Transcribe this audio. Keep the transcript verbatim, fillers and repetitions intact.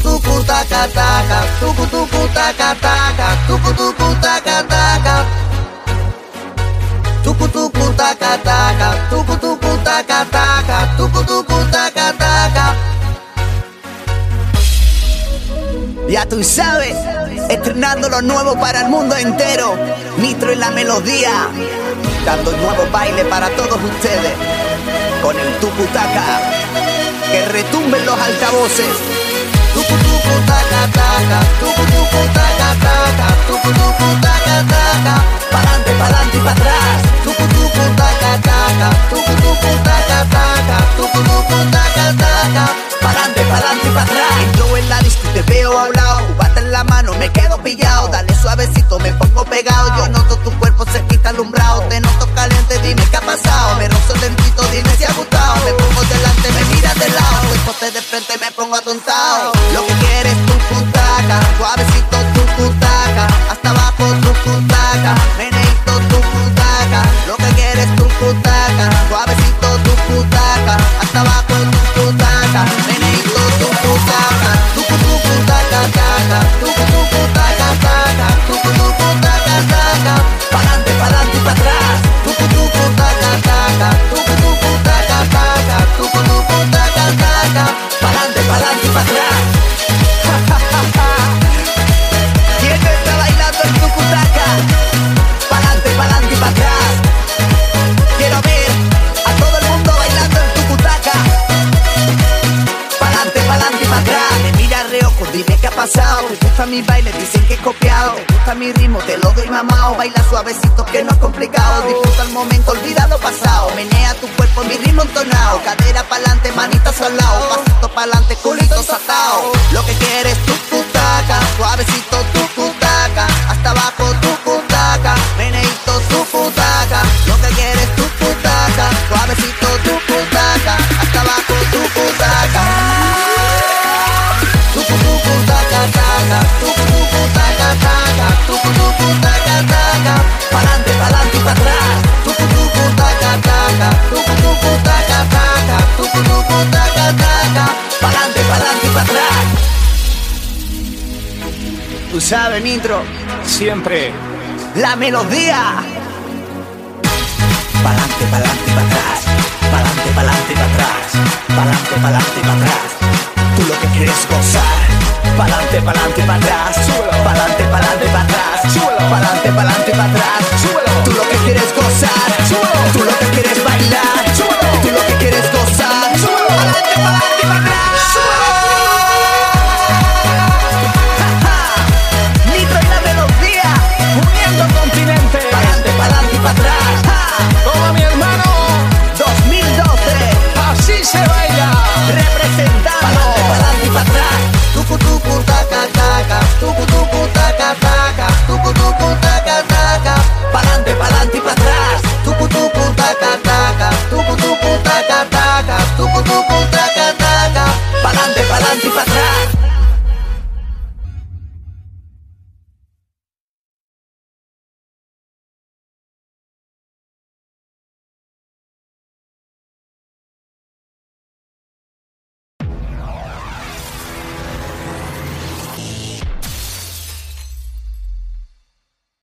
tucu taca taca, tucu tucu taca taca, tucu tucu taca taca, tucu tucu taca taca, tucu tucu taca taca, tucu tucu taca taca. Ya tú sabes, estrenando lo nuevo para el mundo entero. Nitro en la melodía, dando nuevo baile para todos ustedes. Con el tucutaca, que retumben los altavoces. Tucu tucu taca taca, tucu tucu taca taca, tucu tucu taca taca. Pa'lante, pa'lante y pa' atrás. Tucu tucu taca taca, tucu tucu taca taca, tucu tucu taca taca. Pa'lante, pa'lante y pa' atrás. Entro en la disco y te veo a un lado, cubata en la mano, me quedo pillado. Dale suavecito, me pongo pegado. Yo noto tu cuerpo cerquita alumbrado. Te noto caliente, dime qué ha pasado. Me rozo lentito, dime si ha gustado. Me pongo delante, me miras de lado. Después de frente me pongo atontado. Lo que quieres tu cutaca, suavecito tu cutaca, hasta abajo tu cutaca, meneito tu cutaca. Lo que quieres tu cutaca, suavecito tu cutaca, hasta abajo tu cutaca, meneito tu cutaca, tu cutaca taca, tu cutaca taca, tu cutaca taca. Pa'lante, pa'lante y pa' atrás. Tu cutaca taca, tu cutaca taca, tu cutaca taca. Pa'lante, pa'lante y pa' atrás. ¿Quién está bailando el tucutaca? Pa'lante, pa'lante y pa' atrás. Quiero ver a todo el mundo bailando el tucutaca. Pa'lante, pa'lante y pa' atrás. Me mira reojo, dime qué ha pasado. Te gusta mi baile, dicen que es copiado. Te gusta mi ritmo, te lo doy mamao. Baila suavecito que no es complicado. Disfruta el momento, olvida lo pasado. Menea tu cuerpo, mi ritmo entonado. Cadera pa'lante, manitas al lado. Pasito pa'lante, culito satao. Lo que quieres tu cutaca, suavecito tu cutaca, hasta abajo tu cutaca, meneito tu cutaca. Lo que quieres tu cutaca, suavecito tu cutaca, hasta abajo tu cutaca. Tu cutaca taca, tu cutaca taca, tu cutaca taca. Pa'lante, pa'lante y pa' atrás. Tu cutaca taca, tu cutaca taca, tu cutaca taca. Pa'lante, pa'lante y pa' atrás. Tú sabes, Nitro, Siempre. la melodía. Pa'lante, pa'lante y pa' atrás. Pa'lante, pa'lante y pa' atrás. Pa'lante, pa'lante y pa' atrás. Tú lo que quieres gozar. Pa'lante, pa'lante y pa' atrás. Pa'lante, pa'lante y pa' atrás. Pa'lante, pa'lante y pa' atrás. Tú lo que quieres gozar. Tú lo que quieres bailar. Tú lo que quieres gozar. Pa'lante, pa'lante y pa' atrás.